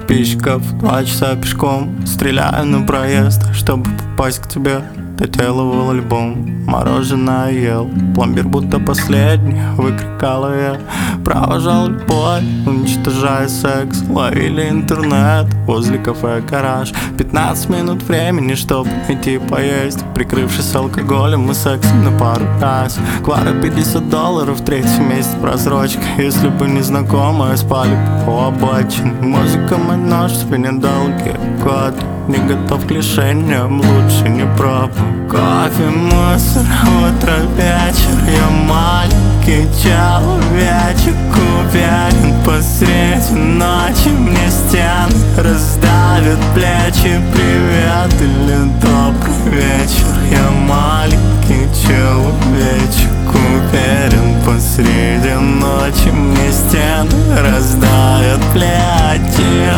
подписчиков, 2 часа пешком. Стреляю на проезд, чтобы попасть к тебе. Доделывал альбом, мороженое ел, пломбир будто последний, выкрикала я. Провожал бой, уничтожая секс. Ловили интернет возле кафе «Гараж». 15 минут времени, чтобы идти поесть, прикрывшись алкоголем и сексом на пару раз. Квара $50, 3-й месяц просрочка. Если бы не знакомые, спали по обочине. Музыка мой нож, спине долгий год. Не готов к лишениям, лучше не пробуй. Кофе, мусор, утро, вечер. Я маленький человечек, уверен, посреди ночи мне стены раздавят плечи. Привет или добрый вечер. Я маленький человечек, уверен, посреди ночи мне стены раздавят плечи.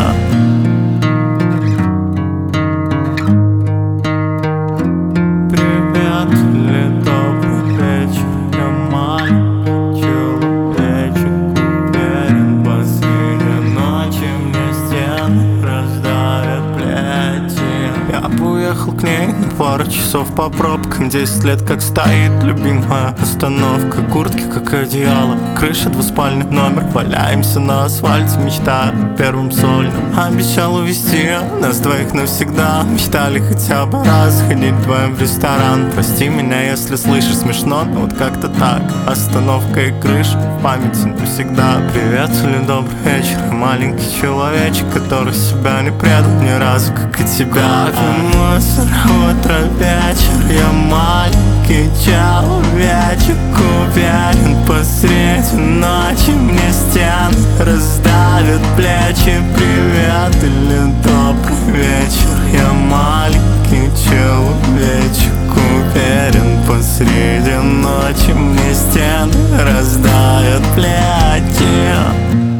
Уехал к ней на пару часов по пробкам. 10 лет как стоит любимая остановка. Куртки как одеяло, крыша, двуспальный номер. Валяемся на асфальте, мечтая о первом сольном. Обещал увезти нас двоих навсегда. Мечтали хотя бы раз ходить вдвоем в ресторан. Прости меня, если слышишь смешно, но вот как-то так. Остановка и крыша в памяти навсегда. Привет или добрый вечер. Маленький человечек, который себя не предал ни разу, как и тебя. Мусор, утро, вечер. Я маленький человечек, уверен, посреди ночи мне стены раздавят плечи. Привет или добрый вечер. Я маленький человечек, уверен, посреди ночи мне стены раздавят плечи.